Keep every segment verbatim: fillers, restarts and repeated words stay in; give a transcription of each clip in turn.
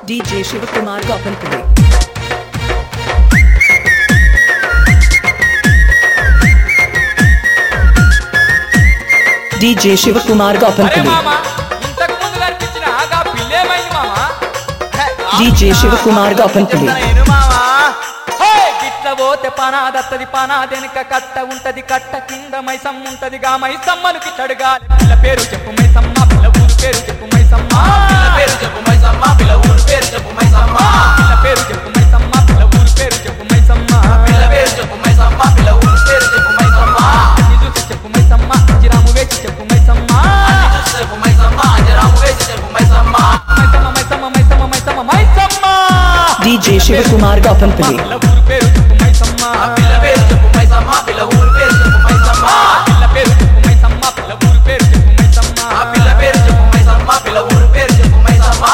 DJ Shiv Kumar Gautampuri DJ Shiv Kumar Gautampuri DJ Shiv Kumar Gautampuri పోతే పనాదత్తది పనాదెనక కట్ట ఉంటది కట్ట కింద మైసమ్మ ఉంటది గా మైసమ్మనికి తడగాలి పిల్ల పేరు చెప్పు మైసమ్మ పిల్ల ఊరు పేరు చెప్పు మైసమ్మ పిల్ల పేరు చెప్పు మైసమ్మ పిల్ల ఊరు పేరు చెప్పు మైసమ్మ పిల్ల పేరు చెప్పు మైసమ్మ పిల్ల ఊరు పేరు చెప్పు మైసమ్మ పిల్ల పేరు చెప్పు మైసమ్మ పిల్ల ఊరు పేరు చెప్పు మైసమ్మ అన్ని చూసి చెప్పు మైసమ్మ అంజరాము వేసి చెప్పు మైసమ్మ అన్ని చూసి చెప్పు మైసమ్మ అంజరాము వేసి చెప్పు మైసమ్మ మైసమ్మ మైసమ్మ మైసమ్మ మైసమ్మ మైసమ్మ डीजे शिव कुमार गौतमपुरी పిల్ల ఊరు పేరు చెప్పు మైసమ్మ పిల్ల పేరు చెప్పు మైసమ్మ పిల్ల ఊరు పేరు చెప్పు మైసమ్మ పిల్ల పేరు చెప్పు మైసమ్మ పిల్ల ఊరు పేరు చెప్పు మైసమ్మ పిల్ల పేరు చెప్పు మైసమ్మ పిల్ల ఊరు పేరు చెప్పు Maisamma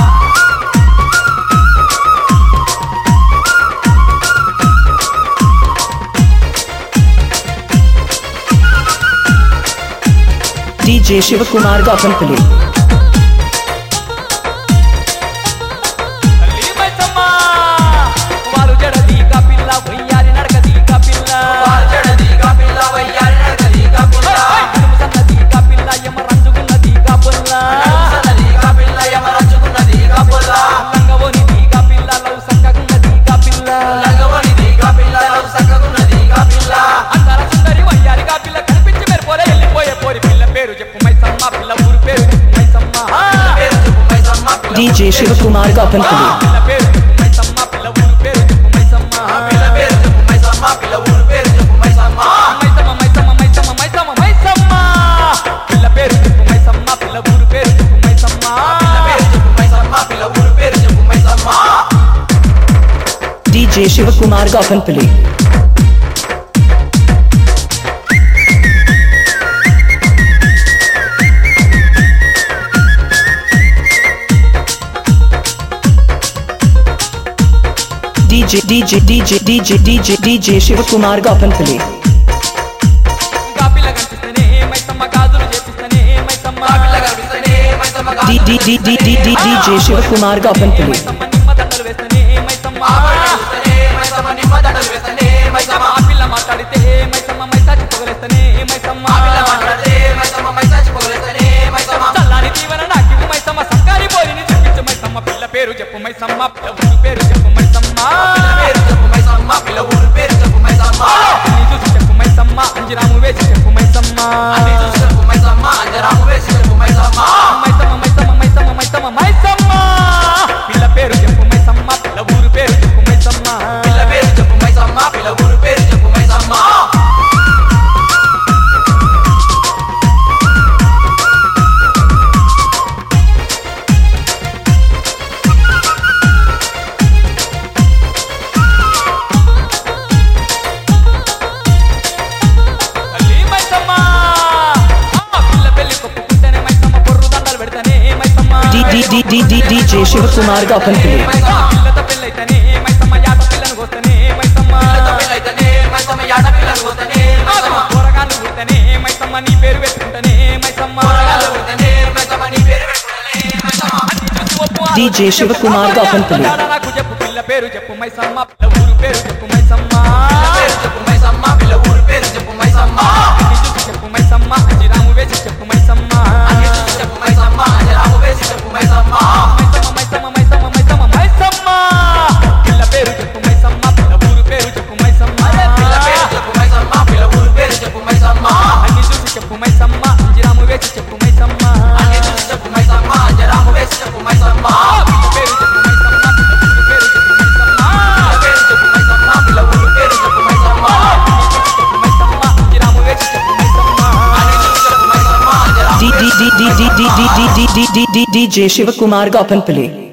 DJ Shiv Kumar Gautampuri DJ Shiv Kumar Gautampuri DJ Shiv Kumar Gautampuri DJ DJ DJ DJ DJ DJ Shiv Kumar Gautampuri D D D D D D DJ Shiv Kumar Gautampuri పేరు చెప్పు మైసమ్మ పిల్ల ఊరు పేరు చెప్పు మైసమ్మ పేరు చెప్పు మైసమ్మ పిల్ల ఊరు పేరు చెప్పు మైసమ్మ అన్ని చూసి చెప్పు మైసమ్మ అంజరాము వేసి చెప్పు మైసమ్మ అన్ని చూసి చెప్పు మైసమ్మ అంజరాము వేసి చెప్పు మైసమ్మ మైసమ్మ మైసమ్మ మైసమ్మ మైసమ్మ మైసమ్మ పిల్ల పేరు చెప్పు మైసమ్మ పిల్ల ఊరు పేరు చెప్పు మైసమ్మ పిల్ల పేరు చెప్పు మైసమ్మ పిల్ల ఊరు పేరు చెప్పు మైసమ్మ डीजे शिव कुमार गौतमपुरी डीजे शिव कुमार गौतमपुरी పిల్ల పేరు చెప్పు మైసమ్మ పిల్ల ఊరు పేరు చెప్పు మైసమ్మ పేరు చెప్పు మైసమ్మ పిల్ల ఊరు పేరు చెప్పు మైసమ్మ అన్ని చూసి చెప్పు మైసమ్మ అంజరాము వేసి చెప్పు మైసమ్మ అన్ని చూసి చెప్పు మైసమ్మ అంజరాము వేసి చెప్పు మైసమ్మ మైసమ్మ మైసమ్మ మైసమ్మ మైసమ్మ మైసమ్మ పిల్ల పేరు చెప్పు మైసమ్మ పిల్ల ఊరు పేరు చెప్పు మైసమ్మ పిల్ల పేరు చెప్పు మైసమ్మ పిల్ల ఊరు పేరు చెప్పు మైసమ్మ అన్ని చూసి చెప్పు మైసమ్మ అంజరాము వేసి చెప్పు మైసమ్మ అన్ని చూసి చెప్పు మైసమ్మ అంజరాము వేసి చెప్పు మైసమ్మ పిల్ల పేరు చెప్పు మైసమ్మ పిల్ల ఊరు పేరు చెప్పు మైసమ్మ डीजे शिव कुमार गौतमपुरी